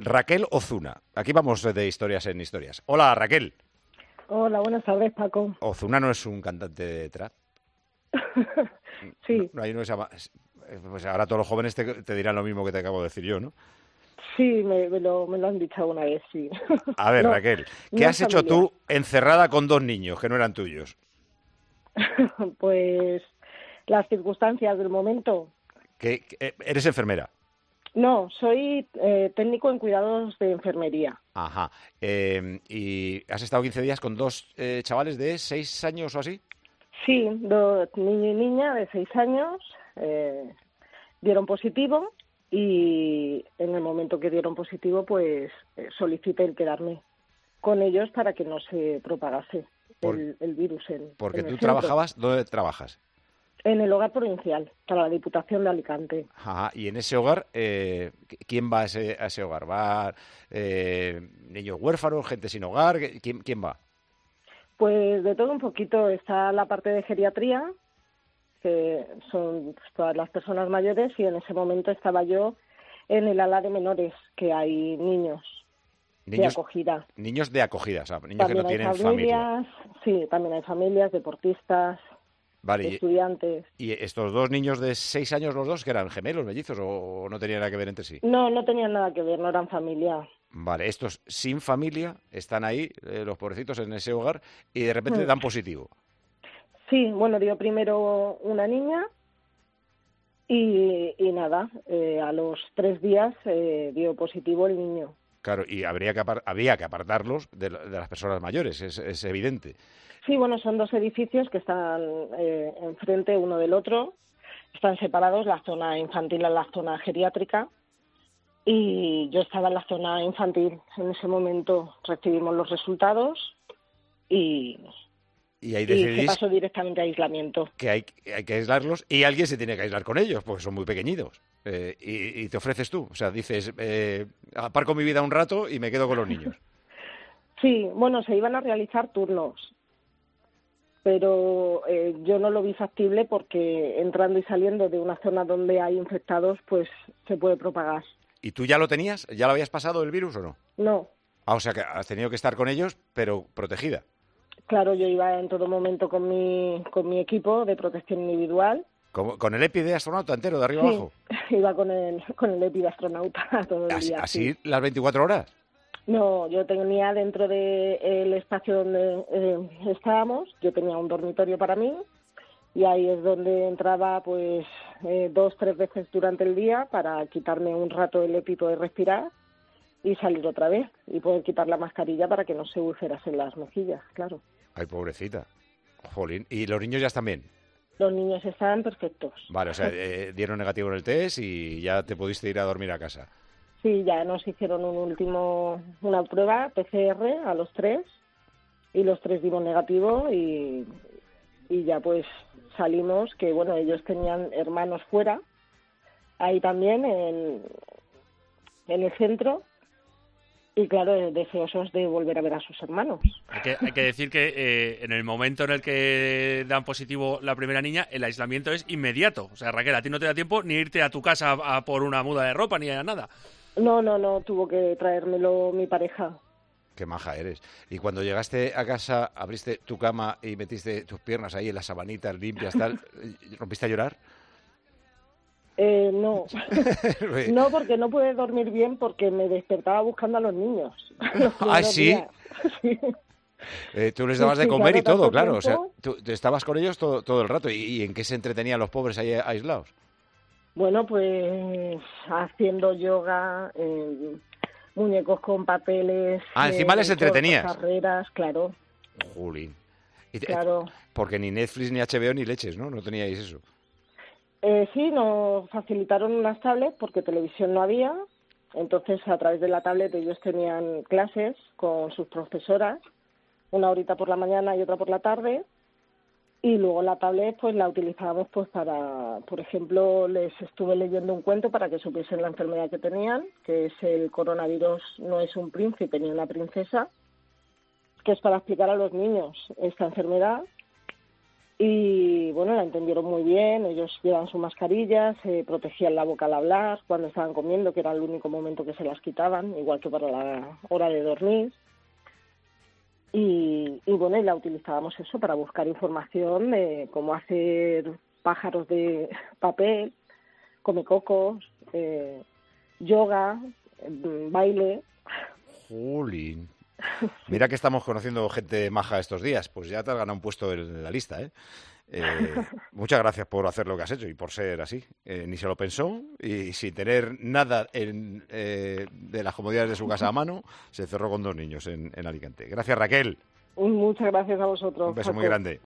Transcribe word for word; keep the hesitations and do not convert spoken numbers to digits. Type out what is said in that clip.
Raquel Ozuna. Aquí vamos de historias en historias. Hola, Raquel. Hola, buenas tardes, Paco. Ozuna no es un cantante de trap. Sí. No, no hay uno que se llama... Pues ahora todos los jóvenes te, te dirán lo mismo que te acabo de decir yo, ¿no? Sí, me, me, lo, me lo han dicho alguna vez, sí. A ver, no, Raquel, ¿qué no has hecho familiar. tú encerrada con dos niños que no eran tuyos? Pues las circunstancias del momento. ¿Que, que eres enfermera? No, soy eh, técnico en cuidados de enfermería. Ajá. Eh, ¿Y has estado quince días con dos eh, chavales de seis años o así? Sí, dos niño y niña de seis años eh, dieron positivo y en el momento que dieron positivo, pues eh, solicité el quedarme con ellos para que no se propagase Por, el, el virus en, porque en el tú centro. trabajabas, ¿dónde trabajas? En el hogar provincial, para la Diputación de Alicante. Ajá. Y en ese hogar, eh, ¿quién va a ese, a ese hogar? ¿Va eh, niños huérfanos, gente sin hogar? ¿Quién, quién va? Pues de todo un poquito. Está la parte de geriatría, que son todas las personas mayores, y en ese momento estaba yo en el ala de menores, que hay niños, niños de acogida. Niños de acogida, o sea, niños también que no hay tienen familias, familia. Sí, también hay familias, deportistas, Vale, estudiantes. ¿Y estos dos niños de seis años, los dos, que eran gemelos, mellizos, o no tenían nada que ver entre sí? No, no tenían nada que ver, no eran familia. Vale, estos sin familia están ahí, eh, los pobrecitos en ese hogar, y de repente Hmm. dan positivo. Sí, bueno, dio primero una niña y, y nada, eh, a los tres días eh, dio positivo el niño. Claro, y habría que apar- había que apartarlos de, la- de las personas mayores, es, es evidente. Sí, bueno, son dos edificios que están eh, enfrente uno del otro, están separados, la zona infantil en la zona geriátrica, y yo estaba en la zona infantil. En ese momento recibimos los resultados y, Y ahí y se decidís pasó directamente a aislamiento. que hay, hay que aislarlos y alguien se tiene que aislar con ellos, porque son muy pequeñitos. Eh, y, y te ofreces tú, o sea, dices, eh, aparco mi vida un rato y me quedo con los niños. Sí, bueno, se iban a realizar turnos, pero eh, yo no lo vi factible porque entrando y saliendo de una zona donde hay infectados, pues se puede propagar. ¿Y tú ya lo tenías? ¿Ya lo habías pasado el virus o no? No, Ah, o sea que has tenido que estar con ellos, pero protegida. claro, yo iba en todo momento con mi, con mi equipo de protección individual. ¿Con, con el EPI de astronauta entero, de arriba Sí, abajo? iba con el, con el EPI de astronauta todo el ¿Así, día. así Sí. las veinticuatro horas? No, yo tenía dentro del espacio donde eh, estábamos, yo tenía un dormitorio para mí, y ahí es donde entraba pues eh, dos, tres veces durante el día para quitarme un rato el EPI, poder respirar y salir otra vez y poder quitar la mascarilla para que no se ulcerasen las mejillas, claro. Ay, pobrecita. Jolín. ¿Y los niños ya están bien? Los niños estaban perfectos. Vale, o sea, eh, dieron negativo en el test y ya te pudiste ir a dormir a casa. Sí, ya nos hicieron un último, una prueba P C R a los tres y los tres dimos negativo y, y ya pues salimos, que bueno, ellos tenían hermanos fuera, ahí también en, en el centro, y claro, deseosos de volver a ver a sus hermanos. Hay que, hay que decir que eh, en el momento en el que dan positivo la primera niña, el aislamiento es inmediato. O sea, Raquel, a ti no te da tiempo ni irte a tu casa a, a por una muda de ropa ni a nada. No, no, no, tuvo que traérmelo mi pareja. Qué maja eres. Y cuando llegaste a casa, abriste tu cama y metiste tus piernas ahí en las sabanitas limpias, tal, ¿rompiste a llorar? Eh, no, no, porque no pude dormir bien porque me despertaba buscando a los niños. Los ¿Ah, primeros sí? días. Sí. Eh, tú les Sí, dabas de sí, comer claro, y todo, tanto claro. O sea, tiempo. tú tú estabas con ellos todo, todo el rato. ¿Y, y en qué se entretenían los pobres ahí aislados? Bueno, pues haciendo yoga, eh, muñecos con papeles. Ah, encima eh, les entretenías. carreras, claro, Jolín. Y te- claro. Porque ni Netflix, ni H B O, ni leches, ¿no? No teníais eso. Eh, sí, nos facilitaron unas tablets porque televisión no había. Entonces, a través de la tablet ellos tenían clases con sus profesoras, una horita por la mañana y otra por la tarde. Y luego la tablet pues la utilizábamos pues para, por ejemplo, les estuve leyendo un cuento para que supiesen la enfermedad que tenían, que es el coronavirus no es un príncipe ni una princesa, que es para explicar a los niños esta enfermedad. Y bueno, la entendieron muy bien, ellos llevan su mascarilla, se protegían la boca al hablar, cuando estaban comiendo, que era el único momento que se las quitaban, igual que para la hora de dormir. Y, y bueno, y la utilizábamos eso para buscar información de cómo hacer pájaros de papel, comecocos, eh, yoga, eh, baile. Jolín. Mira que estamos conociendo gente maja estos días, pues ya te has ganado un puesto en la lista, ¿eh? Eh, muchas gracias por hacer lo que has hecho y por ser así. Eh, ni se lo pensó y sin tener nada en, eh, de las comodidades de su casa a mano, se cerró con dos niños en, en Alicante. Gracias, Raquel. Muchas gracias a vosotros. Un beso Paco. muy grande.